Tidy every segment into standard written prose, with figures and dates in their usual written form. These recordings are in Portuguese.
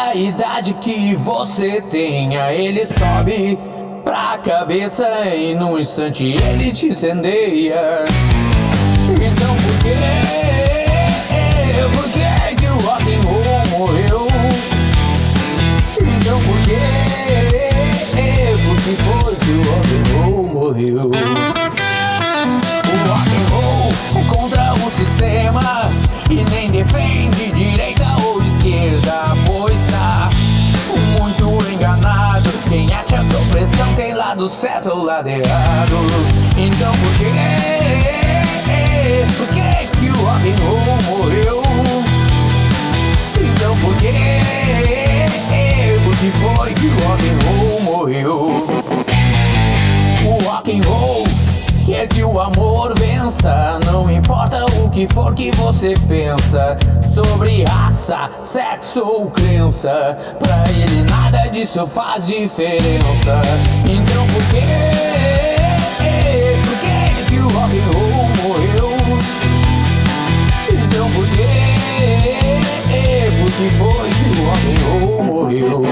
a idade que você tenha, ele sobe pra cabeça e num instante ele te incendeia. Então por que que o rock and roll morreu? Então por que foi que o rock and roll morreu? O rock and roll é contra o sistema e nem defende direita ou esquerda, pois tá muito enganado quem acha que a opressão tem lado certo ou lado errado. Então por que que o rock and roll morreu? Então por que foi que o rock and roll morreu? O rock and roll quer que o amor vença, não importa o que for que você pensa sobre raça, sexo ou crença, pra ele nada disso faz diferença. Então por que que o rock and roll morreu? Então por que foi que o rock and roll morreu?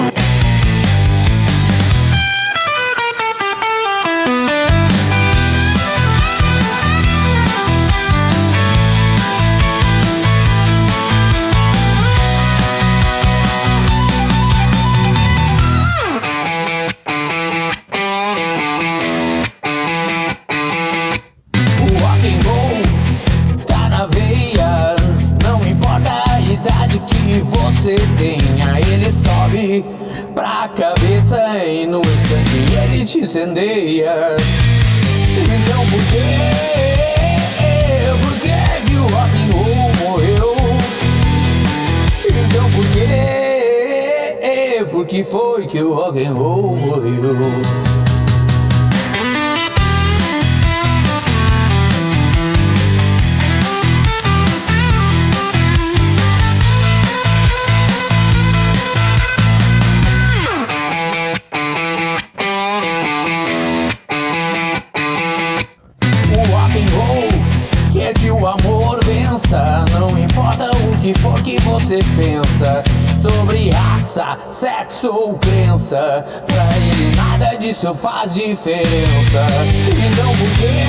Você tenha, ele sobe pra cabeça e no instante ele te incendeia. Então por que que o rock and roll morreu? Então por que foi que o rock and roll morreu? O amor vença, não importa o que for que você pensa sobre raça, sexo ou crença, pra ele nada disso faz diferença. Então por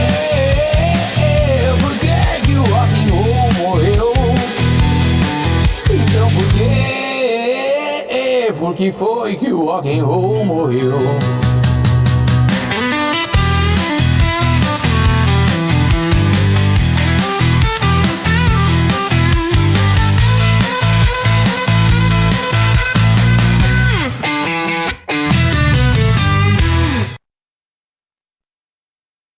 que que o rock and roll morreu? Então por que foi que o rock and roll morreu?